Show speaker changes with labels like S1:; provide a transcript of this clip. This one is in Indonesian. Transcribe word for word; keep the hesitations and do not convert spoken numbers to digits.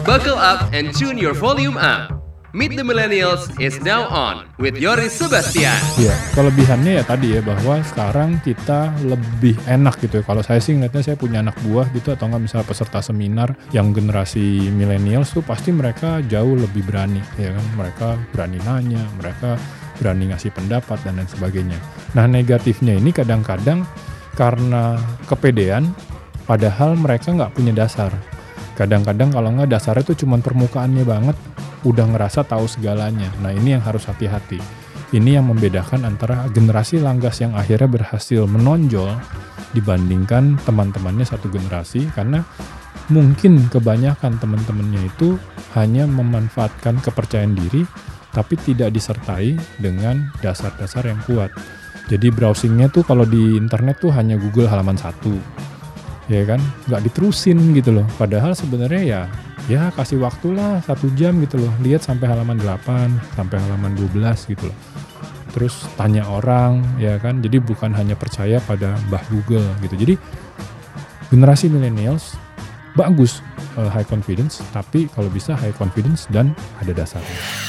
S1: Buckle up and tune your volume up. Meet the Millennials is now on with Yoris Sebastian.
S2: Ya, kelebihannya ya tadi ya bahwa sekarang kita lebih enak gitu ya. Kalau saya sih ngeliatnya saya punya anak buah gitu atau nggak misalnya peserta seminar yang generasi millennials tuh pasti mereka jauh lebih berani ya kan. Mereka berani nanya, mereka berani ngasih pendapat dan lain sebagainya. Nah negatifnya ini kadang-kadang karena kepedean padahal mereka nggak punya dasar. Kadang-kadang kalau nggak dasarnya tuh cuma permukaannya banget, udah ngerasa tahu segalanya. Nah ini yang harus hati-hati. Ini yang membedakan antara generasi Langgas yang akhirnya berhasil menonjol dibandingkan teman-temannya satu generasi. Karena mungkin kebanyakan teman-temannya itu hanya memanfaatkan kepercayaan diri, tapi tidak disertai dengan dasar-dasar yang kuat. Jadi browsingnya tuh kalau di internet tuh hanya Google halaman satu. Ya kan, nggak diterusin gitu loh. Padahal sebenarnya ya, ya kasih waktu lah satu jam gitu loh. Lihat sampai halaman delapan, sampai halaman dua belas gitu loh. Terus tanya orang, ya kan. Jadi bukan hanya percaya pada Mbah Google gitu. Jadi generasi millennials bagus uh, high confidence, tapi kalau bisa high confidence dan ada dasarnya.